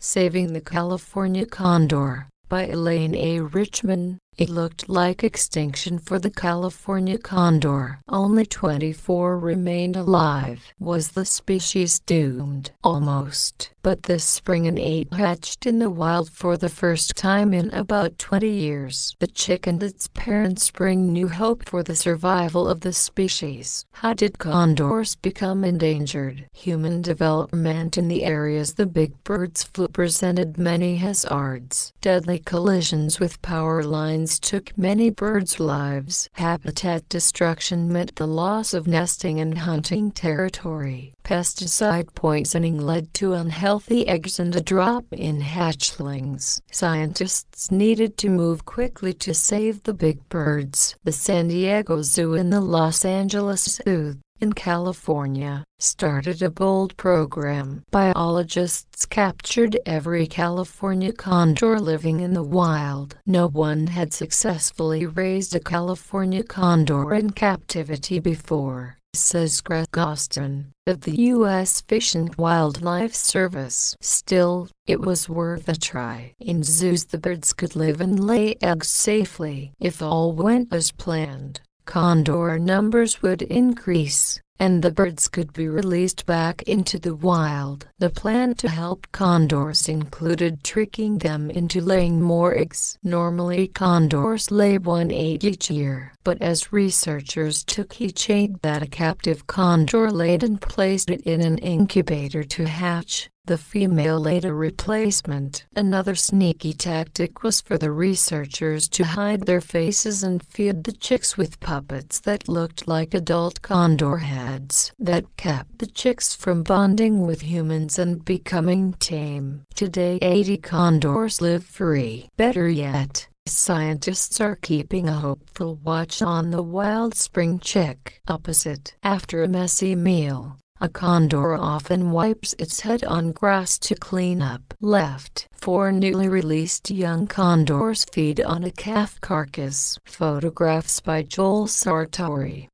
Saving the California Condor, by Elaine A. Richman. It looked like extinction for the California condor. Only 24 remained alive. Was the species doomed? Almost. But this spring an 8 hatched in the wild for the first time in about 20 years. The chick and its parents bring new hope for the survival of the species. How did condors become endangered? Human development in the areas the big birds flew presented many hazards. Deadly collisions with power lines took many birds' lives. Habitat destruction meant the loss of nesting and hunting territory. Pesticide poisoning led to unhealthy eggs and a drop in hatchlings. Scientists needed to move quickly to save the big birds. The San Diego Zoo and the Los Angeles Zoo, in California, started a bold program. Biologists captured every California condor living in the wild. No one had successfully raised a California condor in captivity before, says Greg Austin, of the U.S. Fish and Wildlife Service. Still, it was worth a try. In zoos the birds could live and lay eggs safely. If all went as planned, condor numbers would increase, and the birds could be released back into the wild. The plan to help condors included tricking them into laying more eggs. Normally condors lay 1 egg each year, but as researchers took each egg that a captive condor laid and placed it in an incubator to hatch, the female laid a replacement. Another sneaky tactic was for the researchers to hide their faces and feed the chicks with puppets that looked like adult condor heads. That kept the chicks from bonding with humans and becoming tame. Today 80 condors live free. Better yet, scientists are keeping a hopeful watch on the wild spring chick. Opposite. After a messy meal, a condor often wipes its head on grass to clean up. Left. 4 newly released young condors feed on a calf carcass. Photographs by Joel Sartori.